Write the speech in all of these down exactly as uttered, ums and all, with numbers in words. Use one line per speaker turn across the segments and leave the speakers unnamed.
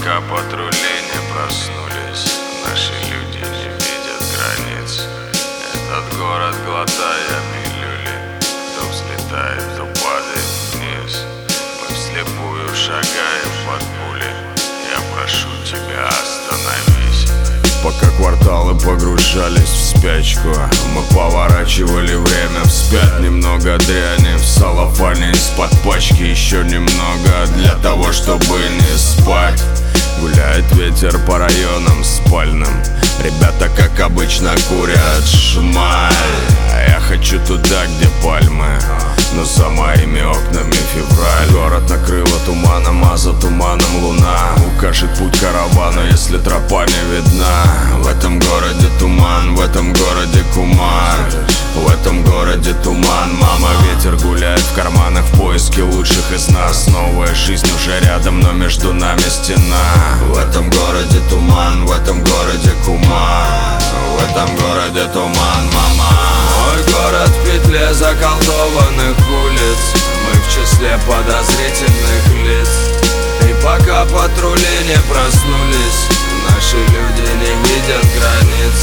пока патрули не проснулись, наши люди не видят границ. Этот город, глотая пилюли, то взлетает, то падает вниз. Мы вслепую шагаем под пули, я прошу тебя, остановись.
Пока кварталы погружались в спячку, мы поворачивали время вспять. Немного дряни в салофане из-под пачки, еще немного для того, чтобы не спать. Гуляет ветер по районам спальным, ребята, как обычно, курят шмаль. А я хочу туда, где пальмы, но за моими окнами февраль. Город накрыло туманом, а за туманом луна укажет путь каравану, если тропа не видна. В этом городе туман, в этом городе кумар, в этом городе туман. Мама, ветер гуляет в карманах в поиске лучших из нас. Новая жизнь уже рядом, но между нами стена. В этом городе туман, в этом городе кумар, в этом городе туман, мама. Мой город в петле заколдованных улиц, мы в числе подозрительных лиц. И пока патрули не проснулись, наши люди не видят границ.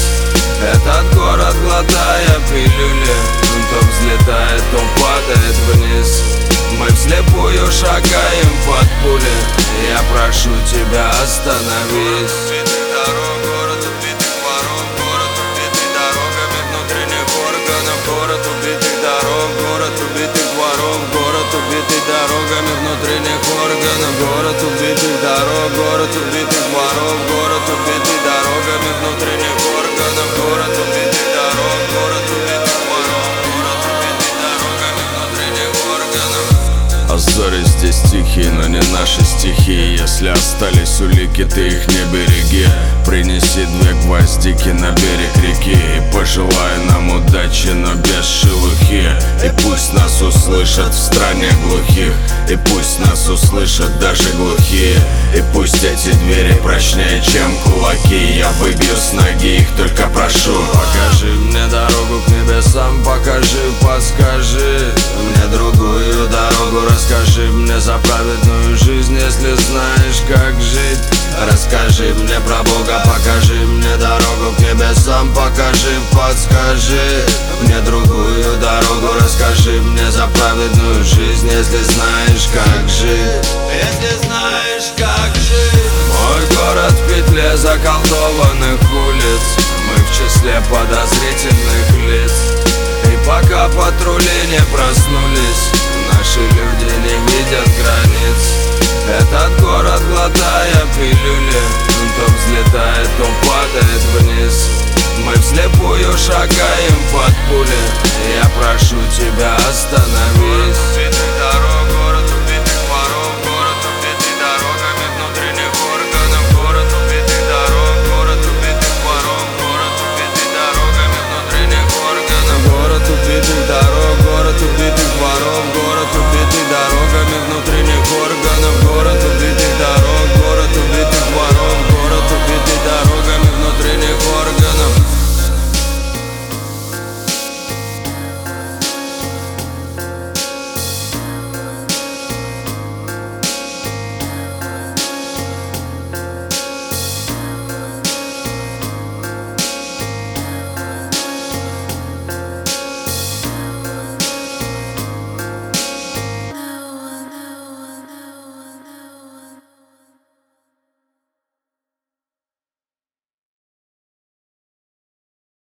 Этот город, глотая пилюли, то взлетает, то падает вниз. Мы вслепую шагаем под пули, я прошу тебя, остановись. Убитый дорог, город убитых воров, город убитый дорогами внутренних органов. Город убитых дорог, город убитых воров, город убитый дорогами внутренних органов. Город убитых дорог, город убитых воров, город убитый дорогами внутренних органов. Город убитых дорог, город убитых воров, город убитый дорогами внутренних органов. А зори здесь тихие, но не наши стихи. Если остались улики, ты их не береги. Принеси две гвоздики на берег реки и пожелай нам удачи, но без шелухи. И пусть нас услышат в стране глухих, и пусть нас услышат даже глухие. И пусть эти двери прочнее, чем кулаки. Я выбью с ноги их, только прошу. Покажи мне дорогу к небесам, покажи, подскажи мне другую дорогу. Расскажи мне за праведную жизнь, если знаешь, как жить. Расскажи мне про Бога, покажи мне дорогу к небесам, покажи, подскажи мне другую дорогу. Расскажи мне за праведную жизнь, если знаешь, как жить. Если знаешь, как жить. Мой город в петле заколдованных улиц, мы в числе подозрительных лиц. И пока патрули не проснулись, наши люди не видят границ. Этот город, глотая пилюли, то взлетает, то падает вниз. Мы вслепую шагаем под пули, я прошу тебя, остановись.